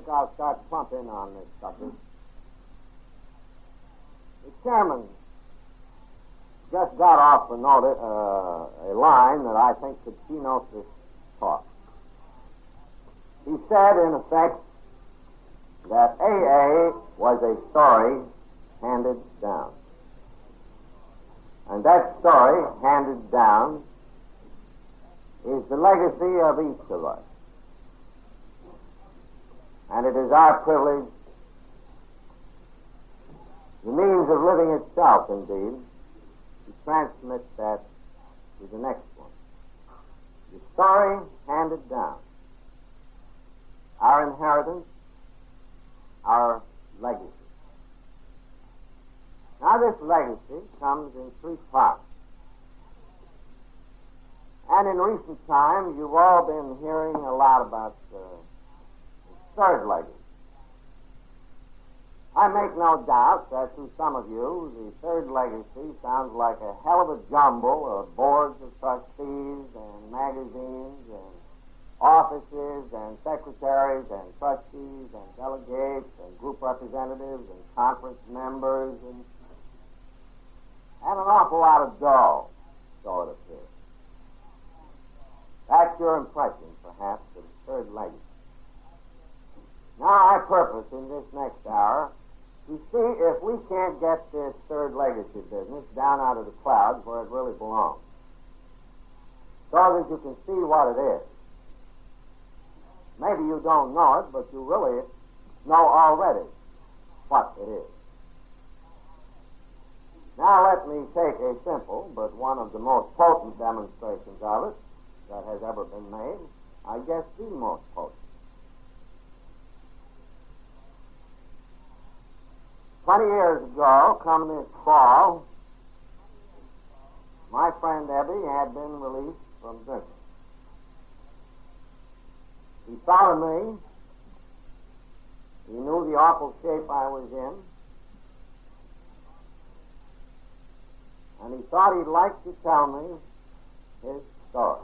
think I'll start plump in on this subject. The chairman just got off a line that I think could keynote this talk. He said, in effect, that AA was a story handed down. And that story handed down is the legacy of each of us. And it is our privilege, the means of living itself, indeed, to transmit that to the next one. The story handed down, our inheritance, our legacy. Now, this legacy comes in three parts. And in recent times, you've all been hearing a lot about the third legacy. I make no doubt that to some of you, the third legacy sounds like a hell of a jumble of boards of trustees and magazines and offices and secretaries and trustees and delegates and group representatives and conference members and an awful lot of dough, so it appears. That's your impression, perhaps, of the third legacy. Now, I purpose in this next hour to see if we can't get this third legacy business down out of the clouds where it really belongs, so that you can see what it is. Maybe you don't know it, but you really know already what it is. Now let me take a simple, but one of the most potent demonstrations of it that has ever been made, I guess the most potent. 20 years ago, come this fall, my friend Ebby had been released from drinking. He thought of me. He knew the awful shape I was in. And he thought he'd like to tell me his story,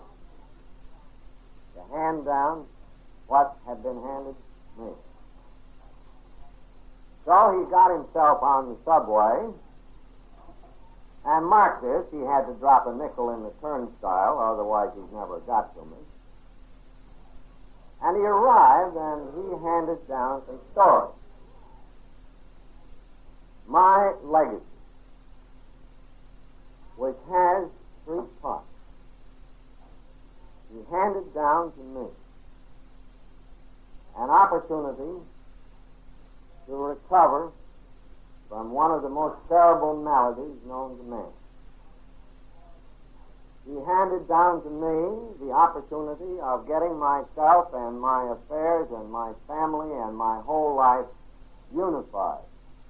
to hand down what had been handed me. So he got himself on the subway, and mark this, he had to drop a nickel in the turnstile, otherwise he'd never got to me. And he arrived, and he handed down some story. My legacy, which has three parts. He handed down to me an opportunity to recover from one of the most terrible maladies known to man. He handed down to me the opportunity of getting myself and my affairs and my family and my whole life unified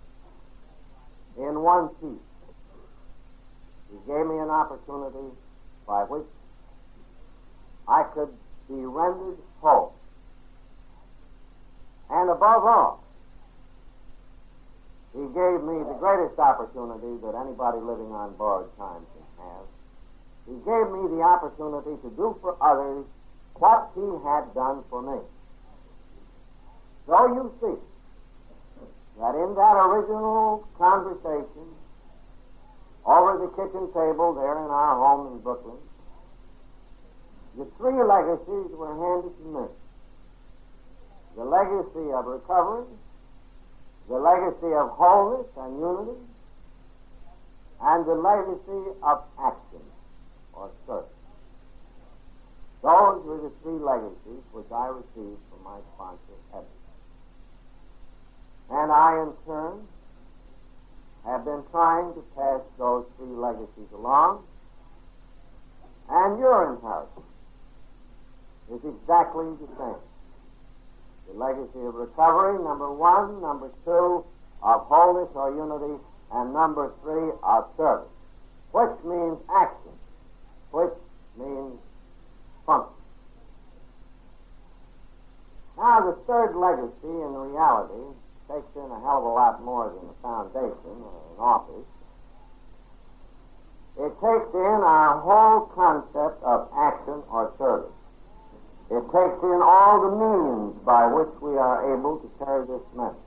in one piece. He gave me an opportunity by which I could be rendered whole. And above all, he gave me the greatest opportunity that anybody living on borrowed time can have. He gave me the opportunity to do for others what he had done for me. So you see that in that original conversation over the kitchen table there in our home in Brooklyn, the three legacies were handed to me. The legacy of recovery, the legacy of wholeness and unity, and the legacy of action or service. Those were the three legacies which I received from my sponsor, Ebby. And I, in turn, have been trying to pass those three legacies along, and your inheritance is exactly the same. The legacy of recovery, number one, number two, of wholeness or unity, and number three, of service, which means action, which means function. Now, the third legacy, in reality, takes in a hell of a lot more than a foundation or an office. It takes in our whole concept of action or service. It takes in all the means by which we are able to carry this message.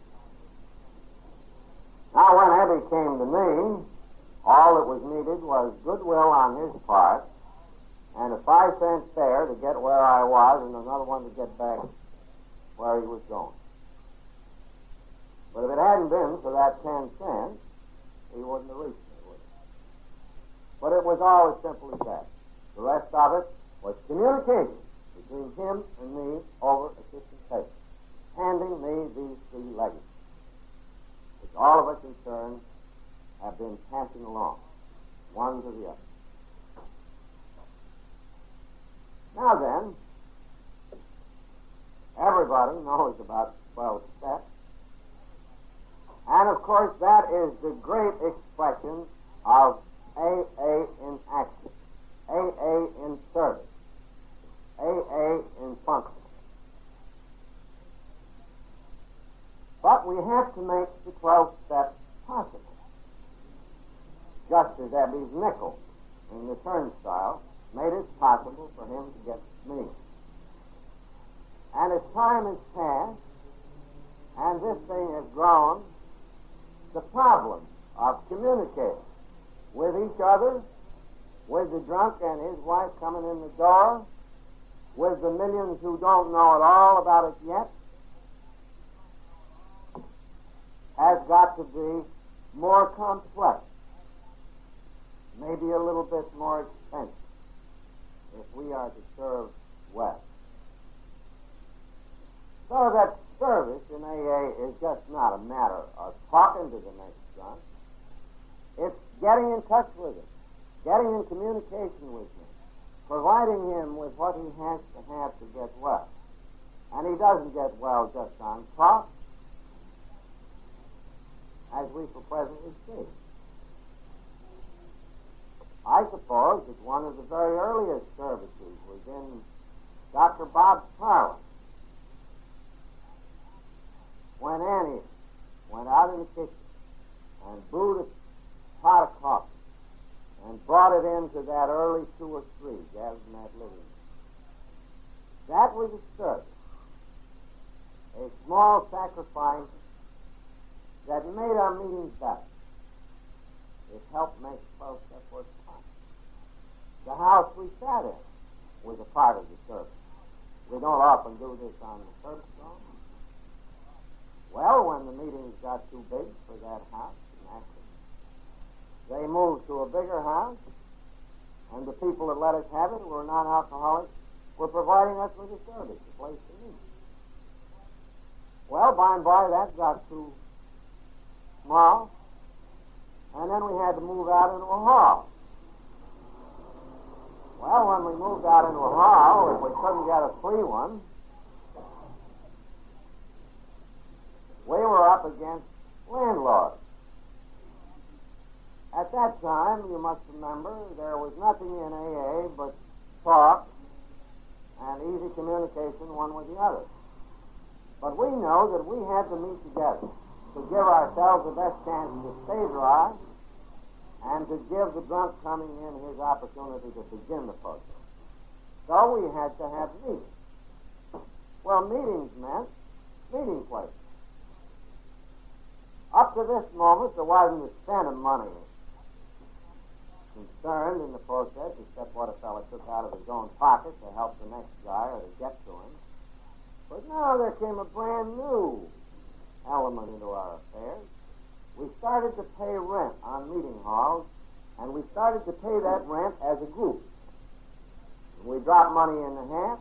Now, when Eddie came to me, all that was needed was goodwill on his part and a 5-cent fare to get where I was and another one to get back where he was going. But if it hadn't been for that 10 cents, he wouldn't have reached me, would he? But it was all as simple as that. The rest of it was communication between him and me over a system paper, handing me these 3 legacies, which all of us in turn have been passing along, one to the other. Now then, everybody knows about 12 steps. And of course, that is the great expression of AA in action, AA in service, AA in function. But we have to make the 12 steps possible. Just as Ebby's nickel in the turnstile made it possible for him to get me. And as time has passed, and this thing has grown, the problem of communicating with each other, with the drunk and his wife coming in the door, with the millions who don't know at all about it yet, has got to be more complex, maybe a little bit more expensive, if we are to serve well. So that service in AA is just not a matter of talking to the next drunk. It's getting in touch with him, getting in communication with him, providing him with what he has to have to get well. And he doesn't get well just on talk, as we for presently see. I suppose that one of the very earliest services was in Dr. Bob's parlor, when Annie went out in the kitchen and brewed a pot of coffee and brought it into that early 2 or 3 gathered in that living room. That was a service, a small sacrifice that made our meetings better. It helped make 12 step work possible. The house we sat in was a part of the service. We don't often do this on the service zone. Well, when the meetings got too big for that house, naturally, they moved to a bigger house, and the people that let us have it, who were non-alcoholics, were providing us with a service, a place to meet. Well, by and by, that got too small, and then we had to move out into a hall. Well, when we moved out into a hall, if we couldn't get a free one, we were up against landlords. At that time, you must remember, there was nothing in AA but talk and easy communication one with the other. But we know that we had to meet together to give ourselves the best chance to stay dry and to give the drunk coming in his opportunity to begin the process. So we had to have meetings. Well, meetings meant meeting places. Up to this moment, there wasn't a cent of money concerned in the process, except what a fellow took out of his own pocket to help the next guy or to get to him. But now there came a brand new element into our affairs. We started to pay rent on meeting halls, and we started to pay that rent as a group. We dropped money in the hat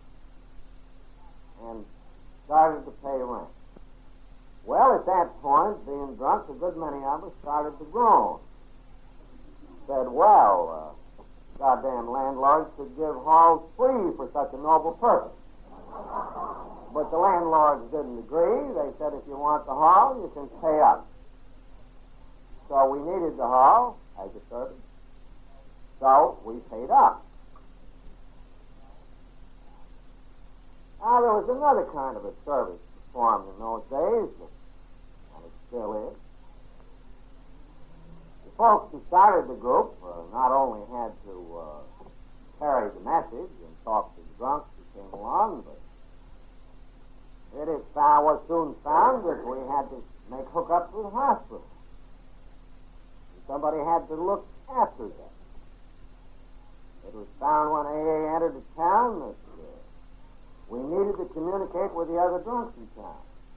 and started to pay rent. Well, at that point, being drunk, a good many of us started to groan. Said, well, goddamn landlords should give halls free for such a noble purpose. But the landlords didn't agree. They said, if you want the hall, you can pay up. So we needed the hall as a service. So we paid up. Now, there was another kind of a service performed in those days, and it still is. The folks who started the group not only had to carry the message and talk to the drunks who came soon found that we had to make hookups with hospitals. Somebody had to look after them. It was found when AA entered the town that we needed to communicate with the other drunks in town.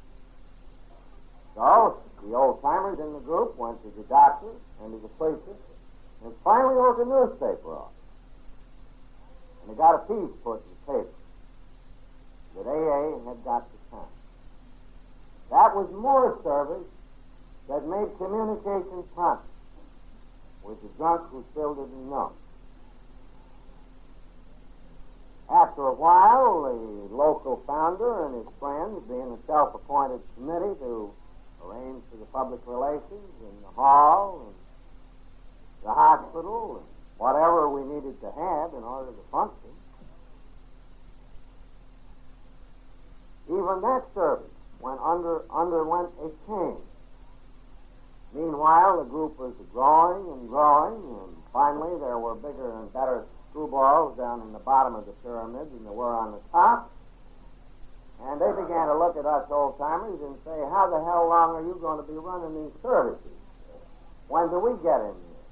So the old-timers in the group went to the doctor and to the preacher and finally wrote the newspaper off. And they got a piece put in the paper that AA had got to town. That was more service that made communication possible with the drunk who still didn't know. After a while, the local founder and his friends, being a self-appointed committee to arrange for the public relations in the hall and the hospital and whatever we needed to have in order to function, even that service underwent a change. Meanwhile, the group was growing and growing, and finally there were bigger and better screwballs down in the bottom of the pyramid than there were on the top. And they began to look at us old-timers and say, how the hell long are you going to be running these services? When do we get in here?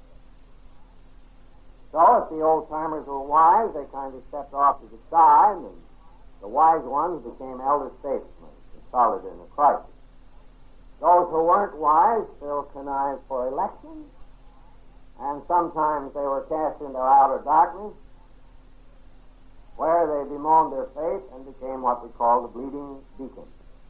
So if the old-timers were wise, they kind of stepped off to the side, and the wise ones became elder statesmen, consulted in a crisis. Those who weren't wise still connived for elections, and sometimes they were cast into outer darkness, where they bemoaned their fate and became what we call the bleeding deacons.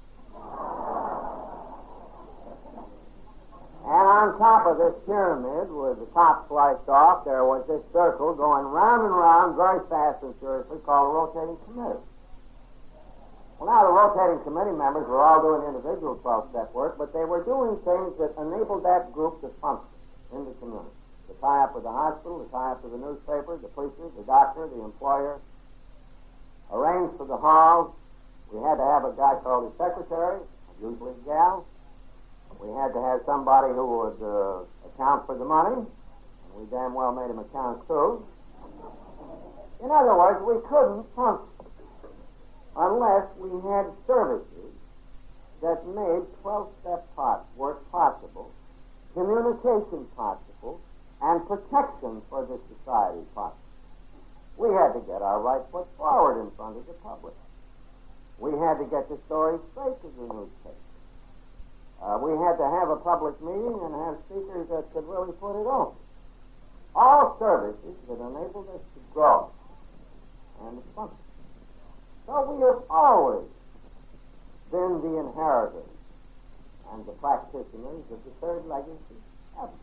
And on top of this pyramid, with the top sliced off, there was this circle going round and round very fast and furiously called a rotating committee. Well, now the rotating committee members were all doing individual 12-step work, but they were doing things that enabled that group to function in the community. To tie up with the hospital, to tie up with the newspaper, the preacher, the doctor, the employer, arrange for the halls. We had to have a guy called the secretary, usually a gal. We had to have somebody who would account for the money, and we damn well made him account too. In other words, we couldn't function unless we had services that made 12-step work possible, communication possible, and protection for the society possible. We had to get our right foot forward in front of the public. We had to get the story straight to the newspaper. We had to have a public meeting and have speakers that could really put it on. All services that enabled us to grow and to function. So we have always been the inheritors and the practitioners of the third legacy ever.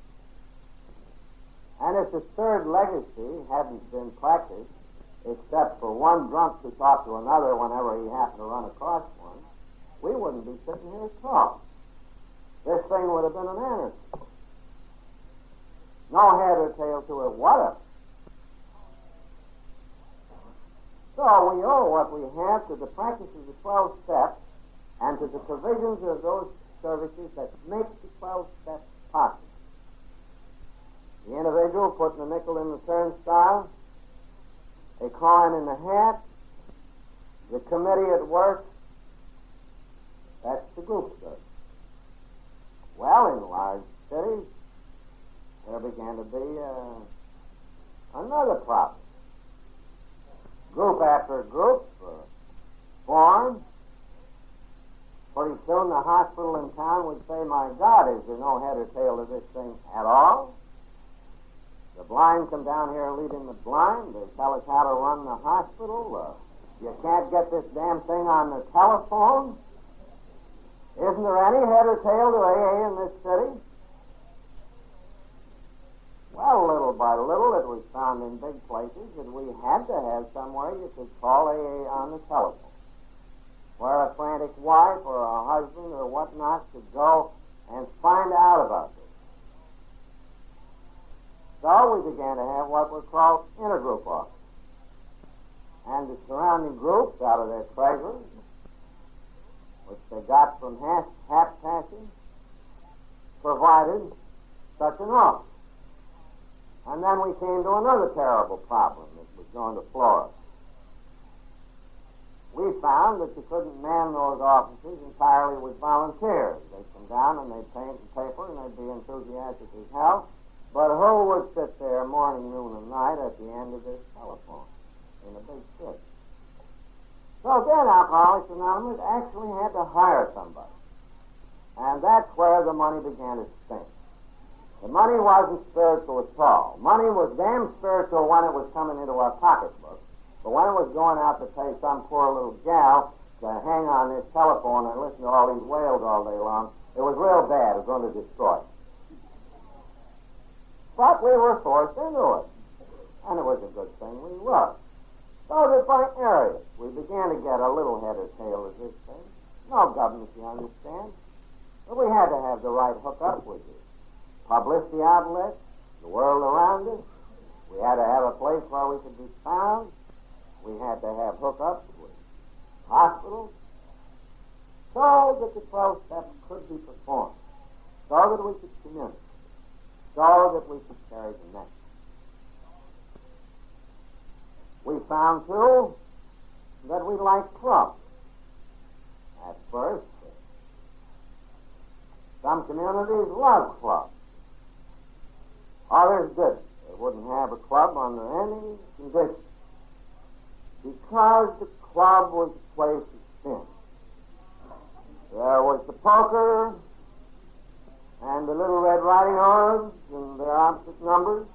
And if the third legacy hadn't been practiced, except for one drunk to talk to another whenever he happened to run across one, we wouldn't be sitting here at all. This thing would have been an anarchy. No head or tail to it, whatever. So we owe what we have to the practice of the 12 steps and to the provisions of those services that make the 12 steps possible. The individual putting a nickel in the turnstile, a coin in the hat, the committee at work, that's the group service. Well, in large cities, there began to be another problem. Group after group formed. Pretty soon the hospital in town would say, my God, is there no head or tail to this thing at all? The blind come down here leading the blind. They tell us how to run the hospital. You can't get this damn thing on the telephone. Isn't there any head or tail to AA in this city? Well, little by little, it was found in big places that we had to have somewhere you could call AA on the telephone, where a frantic wife or a husband or whatnot could go and find out about this. So we began to have what were called intergroup offices. And the surrounding groups, out of their treasures, which they got from hat passing, provided such an office. And then we came to another terrible problem that was going to floor us. We found that you couldn't man those offices entirely with volunteers. They'd come down and they'd paint the paper and they'd be enthusiastic as hell. But who would sit there morning, noon, and night at the end of this telephone in a big city? So then Alcoholics Anonymous actually had to hire somebody. And that's where the money began to stink. The money wasn't spiritual at all. Money was damn spiritual when it was coming into our pocketbook. But when it was going out to pay some poor little gal to hang on this telephone and listen to all these wails all day long, it was real bad. It was going to destroy it. But we were forced into it. And it was a good thing we were. So that by areas, we began to get a little head or tail of this thing. No government, you understand. But we had to have the right hookup with it. Publicity outlets, the world around us. We had to have a place where we could be found. We had to have hookups with hospitals so that the 12 steps could be performed, so that we could communicate, so that we could carry the message. We found, too, that we liked clubs. At first, some communities loved clubs. Others didn't. They wouldn't have a club under any conditions, because the club was a place of sin. There was the poker and the Little Red Riding Hoods and their opposite numbers.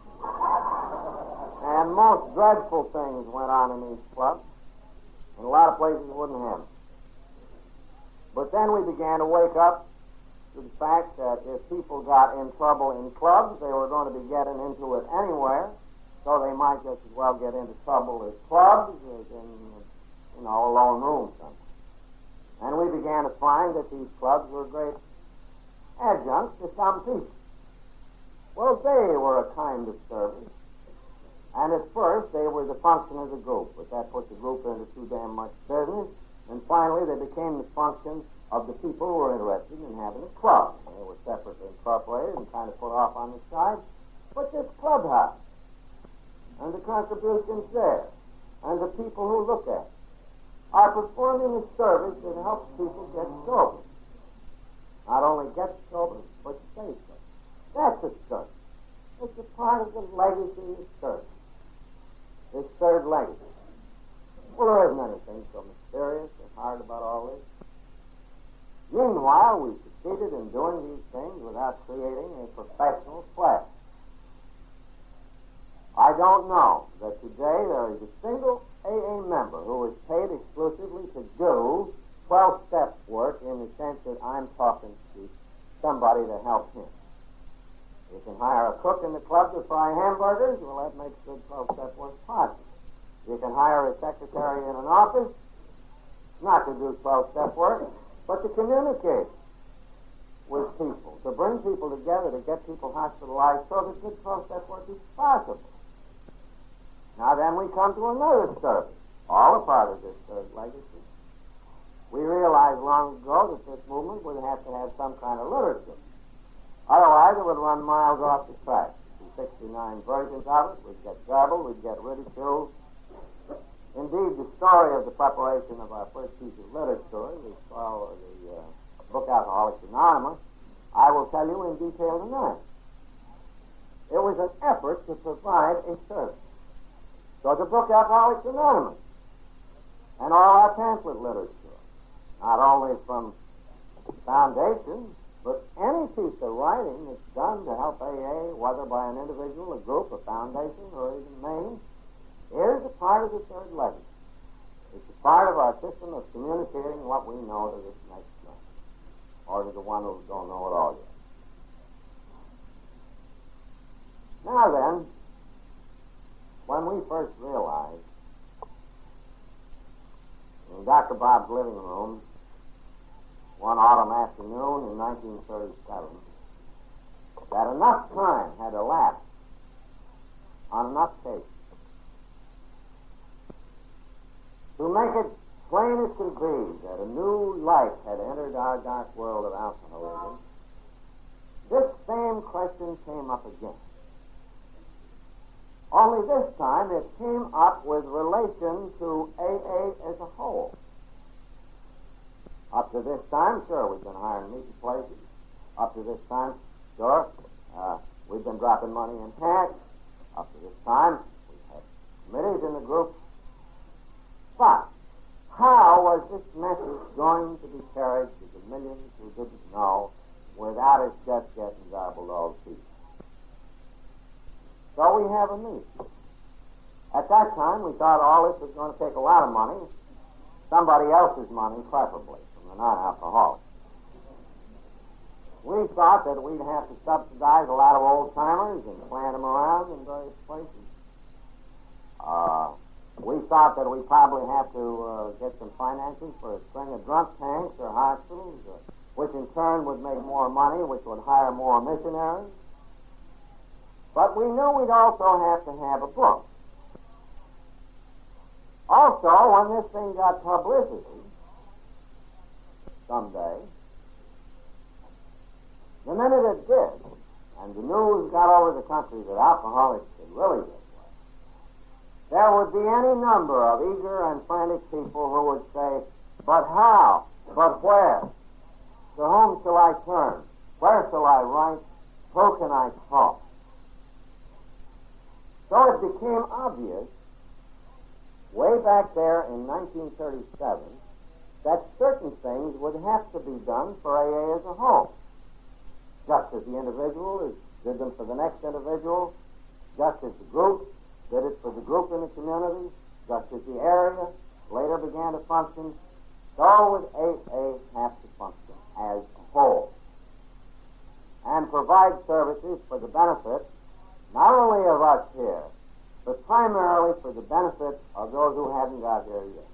And most dreadful things went on in these clubs. And a lot of places wouldn't have them. But then we began to wake up to the fact that if people got in trouble in clubs, they were going to be getting into it anywhere. So they might just as well get into trouble at clubs as in, a lone room somewhere. And we began to find that these clubs were great adjuncts to some people. Well, they were a kind of service. And at first, they were the function of the group, but that put the group into too damn much business. And finally, they became the function of the people who were interested in having a club. They were separately incorporated and kind of put off on the side. But this clubhouse, and the contributions there, and the people who look at it, are performing a service that helps people get sober. Not only get sober, but stay sober. That's a service. It's a part of the legacy of service. This third legacy. Well, there isn't anything so mysterious or hard about all this. Meanwhile, we succeeded in doing these things without creating a professional class. I don't know that today there is a single AA member who is paid exclusively to do 12-step work in the sense that I'm talking to somebody to help him. You can hire a cook in the club to fry hamburgers. Well, that makes good 12-step work possible. You can hire a secretary in an office, not to do 12-step work, but to communicate with people, to bring people together, to get people hospitalized so that good 12-step work is possible. Now then we come to another service, all a part of this third legacy. We realized long ago that this movement would have to have some kind of literature. Otherwise, it would run miles off the track. 69 versions of it. We'd get garbled, we'd get ridiculed. Indeed, the story of the preparation of our first piece of literature, the book Alcoholics Anonymous, I will tell you in detail tonight. It was an effort to provide a service. So the book Alcoholics Anonymous and all our pamphlet literature, not only from Foundation, but any piece of writing that's done to help AA, whether by an individual, a group, a foundation, or even Maine, is a part of the third legacy. It's a part of our system of communicating what we know to this next one, or to the one who don't know it all yet. Now then, when we first realized in Dr. Bob's living room one autumn afternoon in 1937 that enough time had elapsed on enough cases to make it plain as could be that a new light had entered our dark world of alcoholism, this same question came up again. Only this time it came up with relation to AA as a whole. Up to this time, sure, we've been hiring meeting places. Up to this time, sure, we've been dropping money in hats. Up to this time, we've had committees in the group. But how was this message going to be carried to the millions who didn't know without it just getting garbled all to pieces? So we have a meeting. At that time, we thought all this was going to take a lot of money, somebody else's money, preferably, from the non-alcoholics. We thought that we'd have to subsidize a lot of old-timers and plant them around in various places. We thought that we probably have to get some financing for a string of drunk tanks or hospitals, which in turn would make more money, which would hire more missionaries. But we knew we'd also have to have a book. Also, when this thing got publicity, someday, the minute it did, and the news got over the country that alcoholics could really get well, there would be any number of eager and frantic people who would say, but how? But where? To whom shall I turn? Where shall I write? Who can I talk? So it became obvious, way back there in 1937, that certain things would have to be done for AA as a whole. Just as the individual did them for the next individual, just as the group did it for the group in the community, just as the area later began to function, so would AA have to function as a whole and provide services for the benefit not only of us here, but primarily for the benefit of those who haven't got here yet.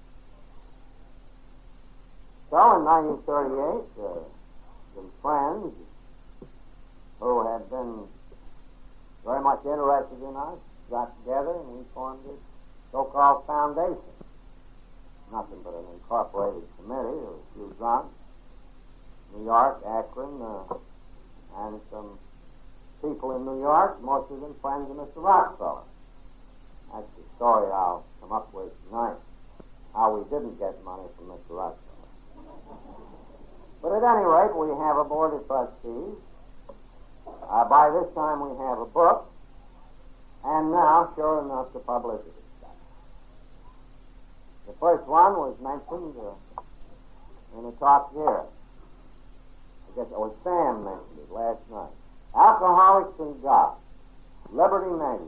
So in 1938, some friends who had been very much interested in us got together and we formed this so-called foundation. Nothing but an incorporated committee of a few drunks, New York, Akron, and some people in New York, most of them friends of Mr. Rockefeller. That's the story I'll come up with tonight, how we didn't get money from Mr. Rockefeller. But at any rate, we have a board of trustees. By this time, we have a book, and now, sure enough, the publicity stuff. The first one was mentioned in a talk here. I guess it was Sam mentioned it last night. Alcoholics and God, Liberty Magazine.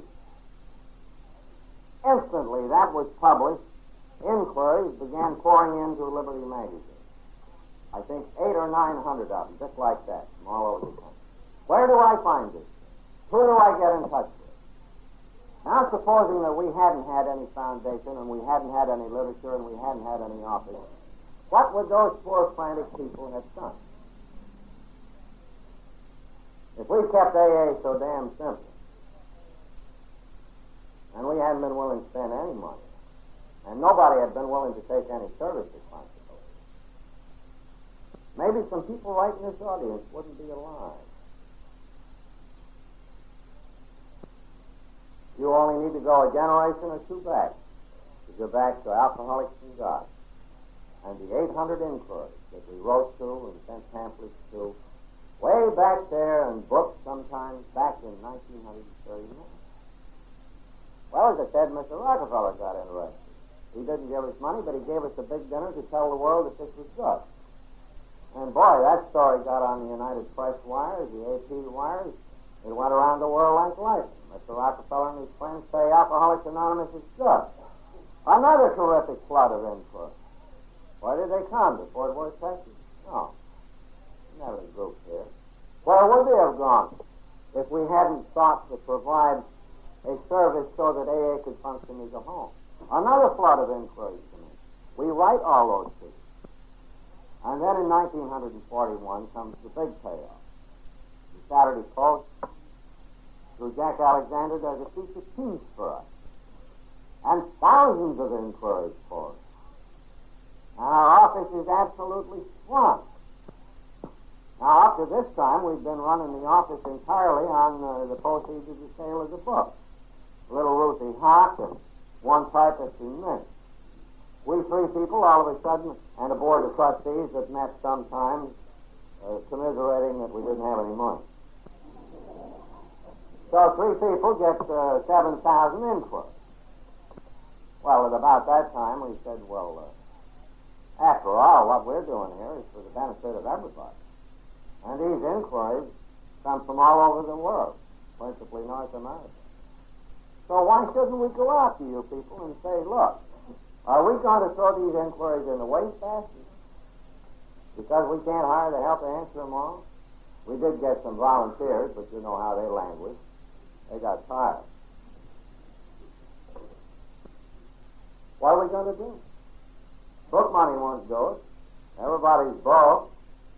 Instantly, that was published. Inquiries began pouring into Liberty Magazine. I think 800 or 900 of them, just like that, from all over the country. Where do I find this? Who do I get in touch with? Now, supposing that we hadn't had any foundation and we hadn't had any literature and we hadn't had any office, what would those poor frantic people have done? If we kept AA so damn simple, and we hadn't been willing to spend any money, and nobody had been willing to take any service responsibility, maybe some people right in this audience wouldn't be alive. You only need to go a generation or two back to go back to Alcoholics and God, and the 800 inquiries that we wrote to and sent pamphlets to, way back there in books sometimes back in 1939. Well, as I said, Mr. Rockefeller got interested. He didn't give us money, but he gave us a big dinner to tell the world that this was good. And boy, that story got on the United Press wires, the AP wires. It went around the world like lightning. Mr. Rockefeller and his friends say Alcoholics Anonymous is good. Another terrific flood of inquiries. Where did they come? To Fort Worth, Texas? No. Never a group here. Where would they have gone if we hadn't sought to provide a service so that AA could function as a home? Another flood of inquiries to me. We write all those people. And then in 1941 comes the big payoff. The Saturday Post, through Jack Alexander, does a piece of peace for us. And thousands of inquiries for us. And our office is absolutely swamped. Now, up to this time, we've been running the office entirely on the proceeds of the sale of the book. little Ruthie Hawk, and one typist in me. We three people, all of a sudden, and a board of trustees that met sometimes, commiserating that we didn't have any money. So three people get 7,000 inquiries. Well, at about that time, we said, well, after all, what we're doing here is for the benefit of everybody. And these inquiries come from all over the world, principally North America. So why shouldn't we go out to you people and say, look, are we going to throw these inquiries in the wastebasket because we can't hire the help to answer them all? We did get some volunteers, but you know how they languish. They got tired. What are we going to do? Book money won't do it. Everybody's broke.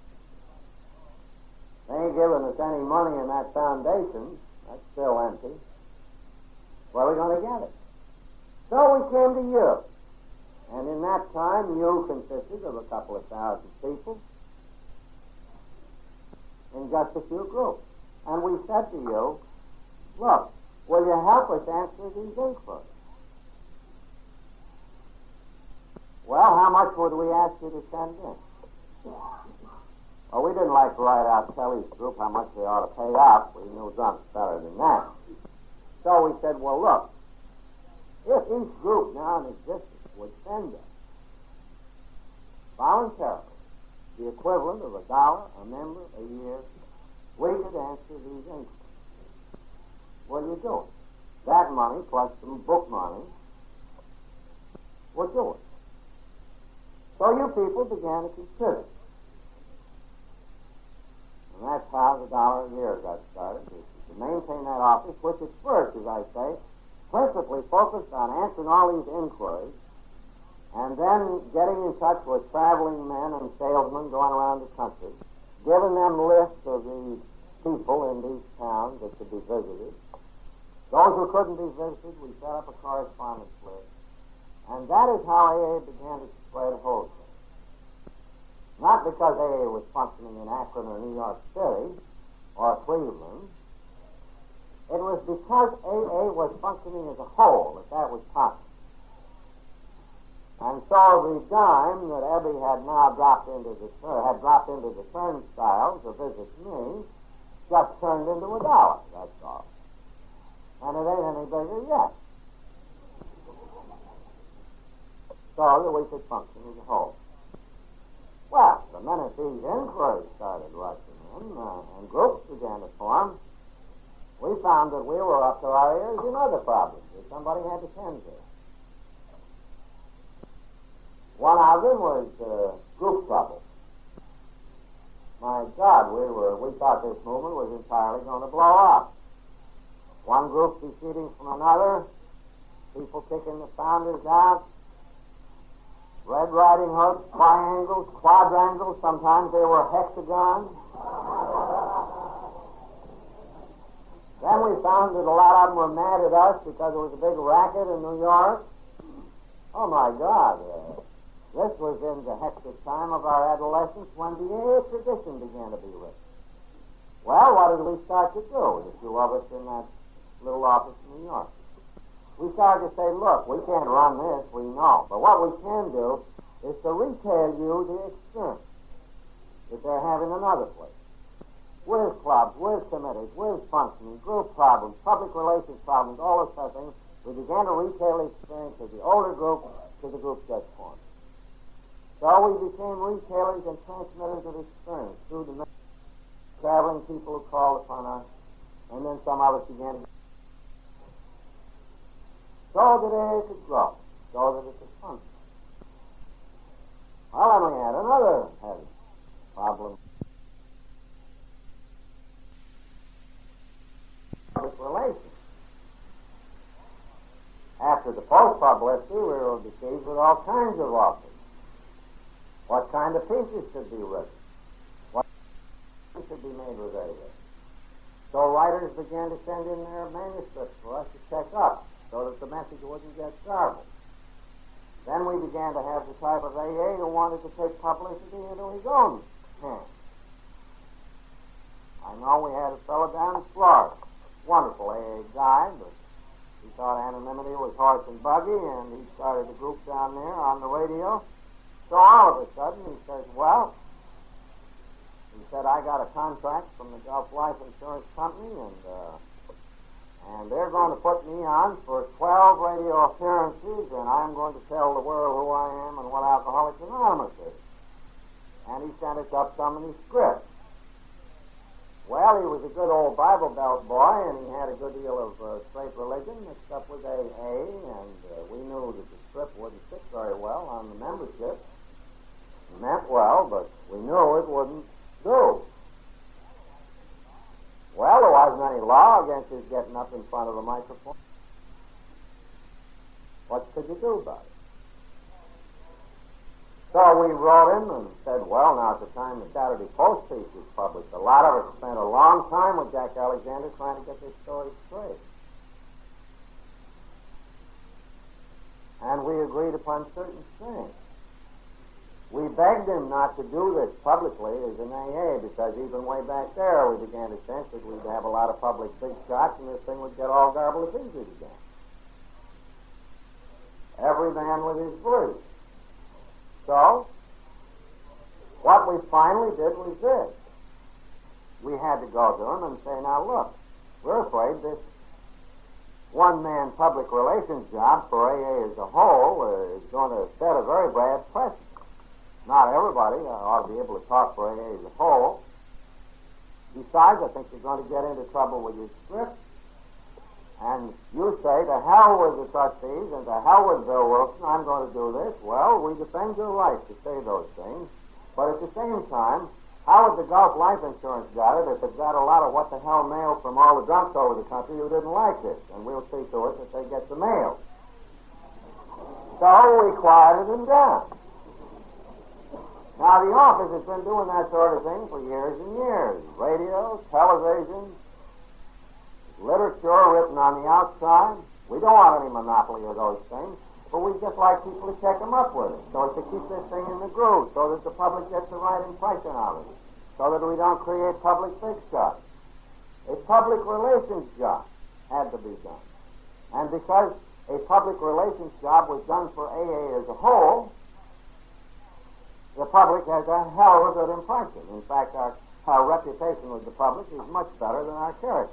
They ain't giving us any money in that foundation. That's still empty. Where are we going to get it? So we came to you. And in that time, you consisted of a couple of thousand people in just a few groups. And we said to you, look, will you help us answer these inquiries? Well, how much would we ask you to send in? Well, we didn't like to write out Kelly's group how much they ought to pay up. We knew Dunk's better than that. So we said, well, look, if each group now in existence would send us voluntarily the equivalent of $1 a member a year, we could answer these inquiries. What do you do? That money plus some book money would do it. So you people began to consider. And that's how the $1 a year got started, to maintain that office, which at first, as I say, principally focused on answering all these inquiries and then getting in touch with traveling men and salesmen going around the country, giving them lists of the people in these towns that could be visited. Those who couldn't be visited, we set up a correspondence list. And that is how AA began to spread wholesale. Not because AA was functioning in Akron or New York City or Cleveland. It was because AA was functioning as a whole that was possible. And so the dime that Ebby had now dropped into the turnstile to visit me just turned into $1, that's all. And it ain't any bigger yet. So that we could function as a whole. Well, the minute these inquiries started rushing in and groups began to form, we found that we were up to our ears in other problems that somebody had to tend to. One of them was group trouble. My God, we thought this movement was entirely going to blow up. One group seceding from another, people kicking the founders out, Red Riding Hoods, triangles, quadrangles, sometimes they were hexagons. Then we found that a lot of them were mad at us because there was a big racket in New York. Oh my God, this was in the hectic time of our adolescence when the AA tradition began to be written. Well, what did we start to do, the few of us in that little office in New York? We started to say, look, we can't run this, we know. But what we can do is to retail you the experience that they're having in other places. With clubs, with committees, with functioning, group problems, public relations problems, all those kind of things. We began to retail the experience of the older group to the group just formed. So we became retailers and transmitters of experience through the traveling people who called upon us, and then some of us began to so that it could grow, so that it could function. Well, then we had another heavy problem. Public relations. After the post-publicity, we were besieged with all kinds of offers. What kind of pieces should be written? What should be made with AA? So writers began to send in their manuscripts for us to check up, so that the message wouldn't get garbled. Then we began to have the type of AA who wanted to take publicity into his own hands. I know we had a fellow down in Florida, wonderful AA guy, but he He thought anonymity was horse and buggy, and he started a group down there on the radio. So all of a sudden he says, well, he said, I got a contract from the Gulf Life Insurance Company, and they're going to put me on for 12 radio appearances, and I'm going to tell the world who I am and what Alcoholics Anonymous is. And he sent us up some of these scripts. Well, he was a good old Bible Belt boy, and he had a good deal of straight religion mixed up with AA, and we knew that the script wouldn't fit very well on the membership. It meant well, but we knew it wouldn't do. Well, there wasn't any law against his getting up in front of the microphone. What could you do about it? So we wrote him and said, well, now at the time the Saturday Post piece was published, a lot of us spent a long time with Jack Alexander trying to get this story straight. And we agreed upon certain things. We begged him not to do this publicly as an AA, because even way back there we began to sense that we'd have a lot of public big shots and this thing would get all garbled again. Every man with his beliefs. So, what we finally did was this. We had to go to him and say, now look, we're afraid this one-man public relations job for AA as a whole is going to set a very bad precedent. Not everybody ought to be able to talk for AA as a whole. Besides, I think you're going to get into trouble with your script. And you say, to hell with the trustees and to hell with Bill Wilson, I'm going to do this. Well, we defend your right to say those things. But at the same time, how would the Gulf Life Insurance got it if it got a lot of what the hell mail from all the drunks over the country who didn't like this? And we'll see to it that they get the mail. So we quieted them down. Now, the office has been doing that sort of thing for years and years. Radio, television, literature written on the outside. We don't want any monopoly of those things, but we just like people to check them up with it, so as to keep this thing in the groove, so that the public gets the right impression of it, so that we don't create public big stuff. A public relations job had to be done. And because a public relations job was done for AA as a whole, the public has a hell of a good impression. In fact, our reputation with the public is much better than our character.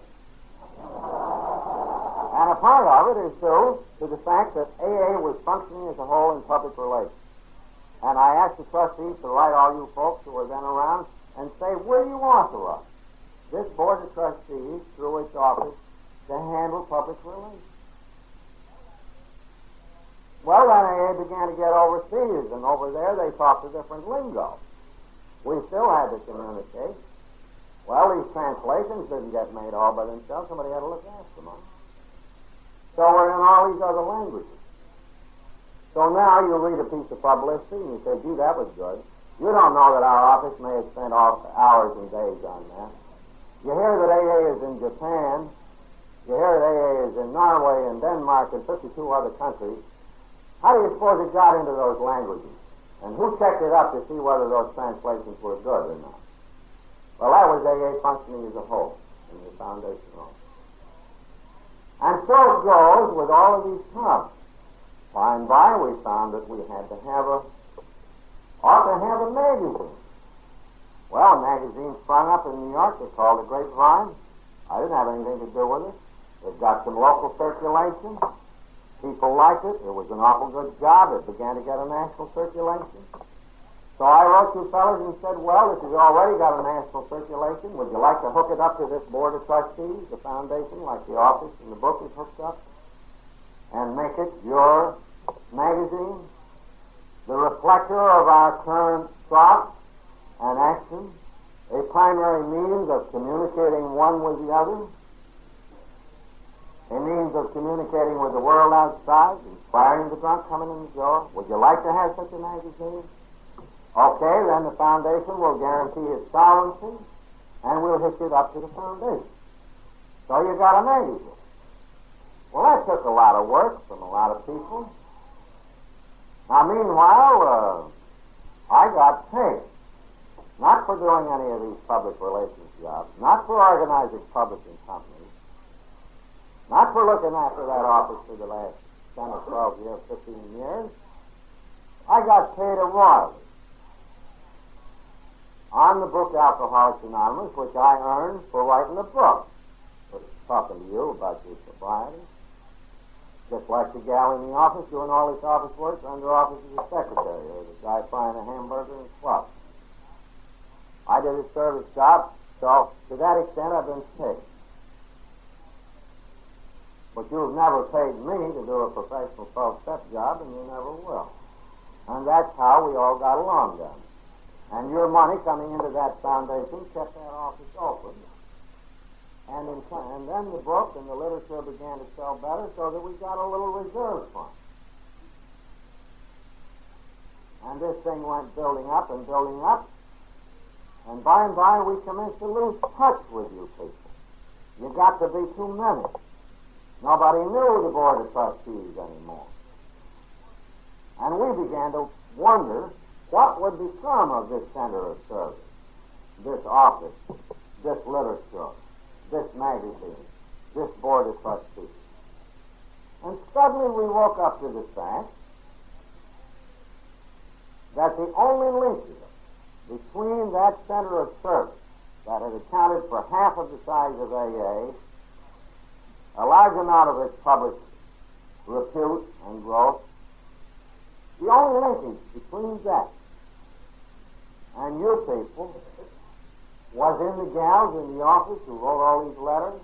And a part of it is due to the fact that AA was functioning as a whole in public relations. And I asked the trustees to write all you folks who were then around and say, what do you want of us? This board of trustees, through its office, to handle public relations. Well, then AA began to get overseas, and over there they talked a different lingo. We still had to communicate. Well, these translations didn't get made all by themselves. Somebody had to look after them. So we're in all these other languages. So now you read a piece of publicity and you say, gee, that was good. You don't know that our office may have spent hours and days on that. You hear that AA is in Japan. You hear that AA is in Norway and Denmark and 52 other countries. How do you suppose it got into those languages? And who checked it up to see whether those translations were good or not? Well, that was AA functioning as a whole in the foundation role. And so it goes with all of these problems. By and by, we found that we ought to have a magazine. Well, a magazine sprung up in New York. They called it Grapevine. I didn't have anything to do with it. It got some local circulation. People liked it. It was an awful good job. It began to get a national circulation. So I wrote to fellows and said, well, if you've already got a national circulation, would you like to hook it up to this board of trustees, the foundation, like the office and the book is hooked up, and make it your magazine, the reflector of our current thought and action, a primary means of communicating one with the other, a means of communicating with the world outside, inspiring the drunk coming in the door? Would you like to have such a magazine? Okay, then the foundation will guarantee its sovereignty, and we'll hitch it up to the foundation. So you got a magazine. Well, that took a lot of work from a lot of people. Now, meanwhile, I got paid. Not for doing any of these public relations jobs, not for organizing publishing companies, not for looking after that office for the last 10 or 12 years, 15 years. I got paid a royalty on the book Alcoholics Anonymous, which I earned for writing a book, for talking to you about your sobriety. Just like the gal in the office doing all this office work under office as a secretary, or the guy frying a hamburger in a club. I did a service job, so to that extent I've been paid. But you've never paid me to do a professional 12-step job, and you never will. And that's how we all got along then. And your money coming into that foundation kept that office open. And then the book and the literature began to sell better, so that we got a little reserve fund. And this thing went building up and building up. And by we commenced to lose touch with you people. You got to be too many. Nobody knew the Board of Trustees anymore. And we began to wonder what would become of this center of service, this office, this literature, this magazine, this Board of Trustees. And suddenly we woke up to the fact that the only linkage between that center of service that had accounted for half of the size of AA, a large amount of its public repute and growth, the only linkage between that and you people was in the gals in the office who wrote all these letters.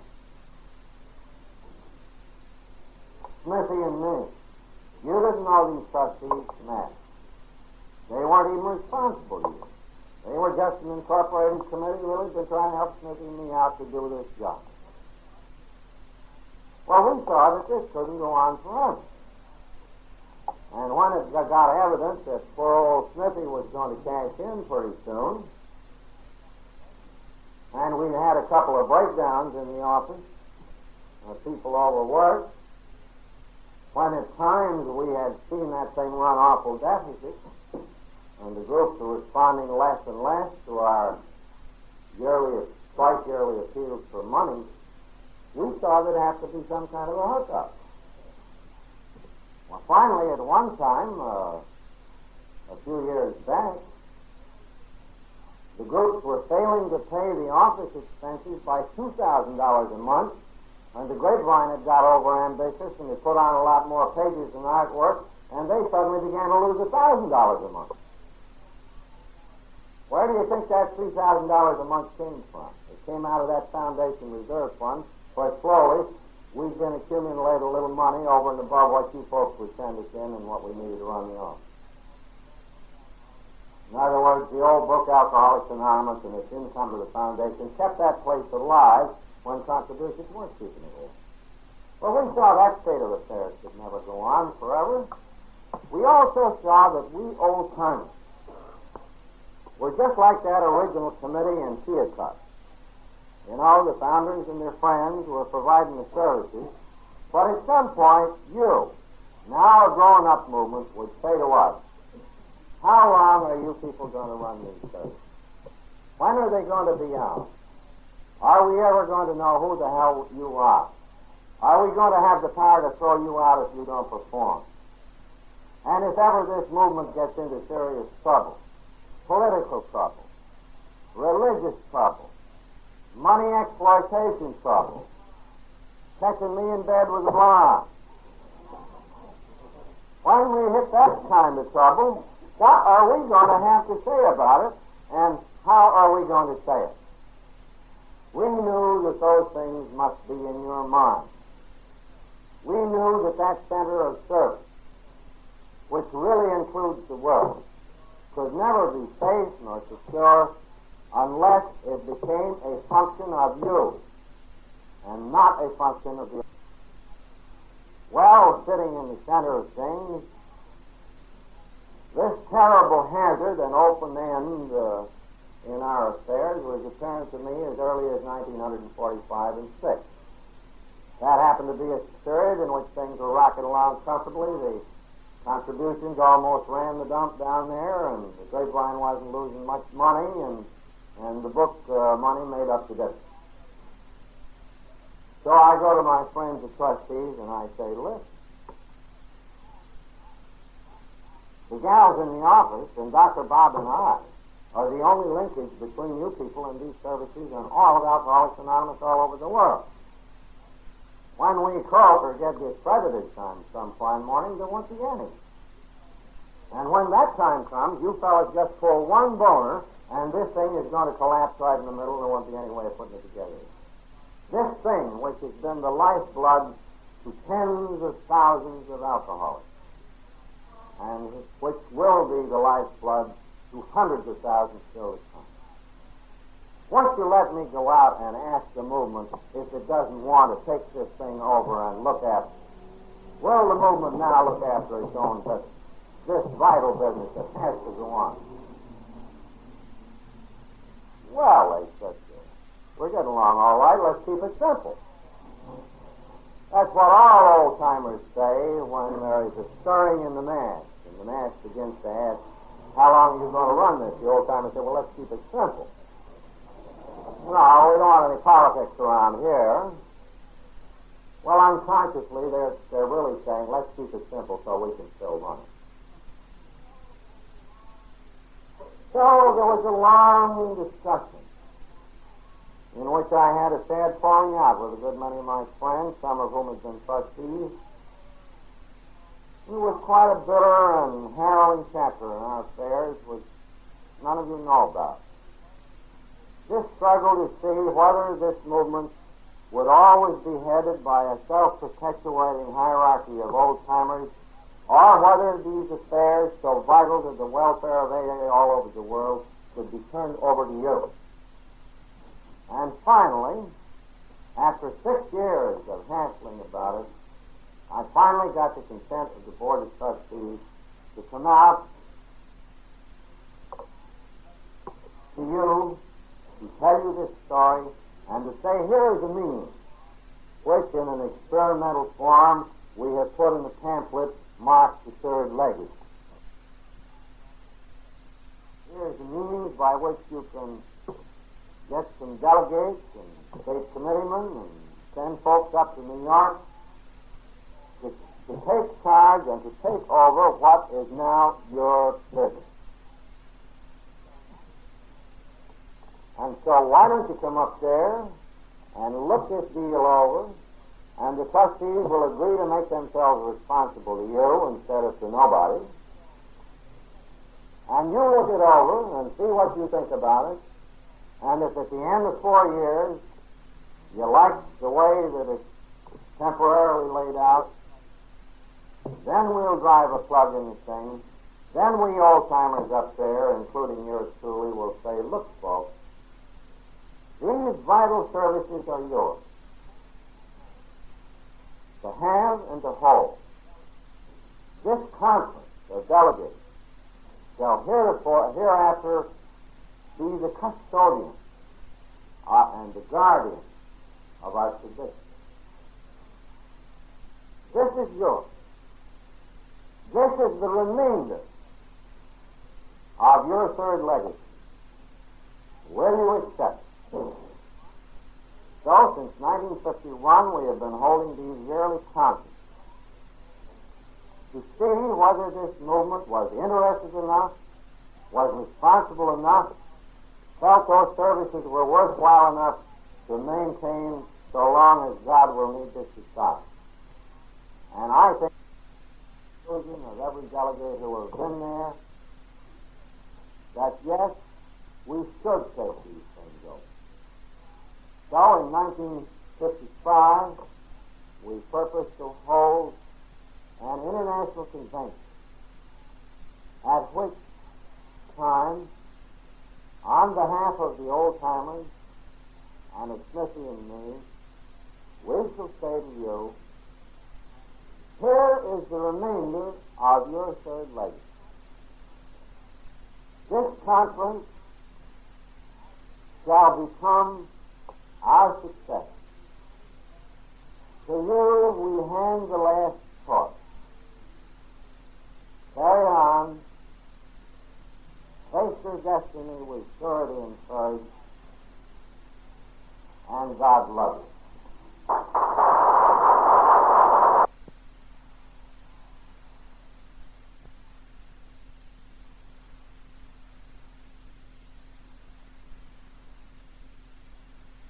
Smithy and me. You didn't know these trustees met. They weren't even responsible to you. They were just an incorporated committee really been trying to help Smithy and me out to do this job. Well, we saw that this couldn't go on forever. And when it got evident that poor old Smithy was going to cash in pretty soon, and we had a couple of breakdowns in the office, people overworked, when at times we had seen that thing run awful deficit, and the groups were responding less and less to our twice yearly appeals for money, we saw there'd have to be some kind of a hookup. Well, finally, at one time, a few years back, the groups were failing to pay the office expenses by $2,000 a month, and the Grapevine had got overambitious and had put on a lot more pages and artwork, and they suddenly began to lose $1,000 a month. Where do you think that $3,000 a month came from? It came out of that foundation reserve fund, where slowly we've been accumulating a little money over and above what you folks would send us in and what we needed to run the office. In other words, the old book Alcoholics Anonymous and its income to the foundation kept that place alive when contributions weren't keeping it alive. Well, we saw that state of affairs could never go on forever. We also saw that we old-timers were just like that original committee in Keokuk. You know, the founders and their friends were providing the services, but at some point, you, now a grown-up movement, would say to us, how long are you people going to run these services? When are they going to be out? Are we ever going to know who the hell you are? Are we going to have the power to throw you out if you don't perform? And if ever this movement gets into serious trouble, political trouble, religious trouble, money exploitation trouble, catching me in bed with a blonde. When we hit that kind of trouble, what are we going to have to say about it, and how are we going to say it? We knew that those things must be in your mind. We knew that that center of service, which really includes the world, could never be safe nor secure unless it became a function of you and not a function of the... Well, sitting in the center of things, this terrible hazard and open end in our affairs was apparent to me as early as 1945 and 6. That happened to be a period in which things were rocking along comfortably. The contributions almost ran the dump down there, and the Grapevine wasn't losing much money, and the book money made up the difference. So I go to my friends, the trustees, and I say, listen, the gals in the office and Dr. Bob and I are the only linkage between you people and these services and all of Alcoholics Anonymous all over the world. When we croak or get discredited some fine morning, there won't be any. And when that time comes, you fellas just pull one boner, and this thing is going to collapse right in the middle, and there won't be any way of putting it together. This thing, which has been the lifeblood to tens of thousands of alcoholics, and which will be the lifeblood to hundreds of thousands still to come. Once you let me go out and ask the movement if it doesn't want to take this thing over and look after it, will the movement now look after its own business? This vital business that has to go on. Well, they said, we're getting along all right, let's keep it simple. That's what all old-timers say when there is a stirring in the mass, and the mass begins to ask, how long are you going to run this? The old-timers say, well, let's keep it simple. No, we don't want any politics around here. Well, unconsciously, they're really saying, let's keep it simple so we can still run it. So there was a long discussion in which I had a sad falling out with a good many of my friends, some of whom had been trustees. It was quite a bitter and harrowing chapter in our affairs, which none of you know about. This struggle to see whether this movement would always be headed by a self-perpetuating hierarchy of old-timers, or whether these affairs, so vital to the welfare of AA all over the world, could be turned over to you. And finally, after 6 years of hassling about it, I finally got the consent of the Board of Trustees to come out to you, to tell you this story, and to say, here is a meaning, which in an experimental form we have put in the pamphlet marked the third legacy. Here is the means by which you can get some delegates and state committeemen and send folks up to New York to take charge and to take over what is now your business. And so why don't you come up there and look this deal over, and the trustees will agree to make themselves responsible to you instead of to nobody. And you look it over and see what you think about it. And if at the end of 4 years you like the way that it's temporarily laid out, then we'll drive a plug in the thing. Then we old-timers up there, including yours truly, will say, look, folks, these vital services are yours, to have and to hold. This conference of delegates shall hereafter be the custodian and the guardian of our tradition. This is yours. This is the remainder of your third legacy. Will you accept it? So, since 1951, we have been holding these yearly conferences to see whether this movement was interested enough, was responsible enough, felt those services were worthwhile enough to maintain so long as God will need this society. And I think the conclusion of every delegate who has been there that yes, we should take these things over. So in 1955, we purposed to hold an international convention, at which time, on behalf of the old-timers and of Smithy and me, we shall say to you, here is the remainder of your third legacy. This conference shall become our success. To you we hand the last torch. Carry on. Face your destiny with surety and courage. And God loves you.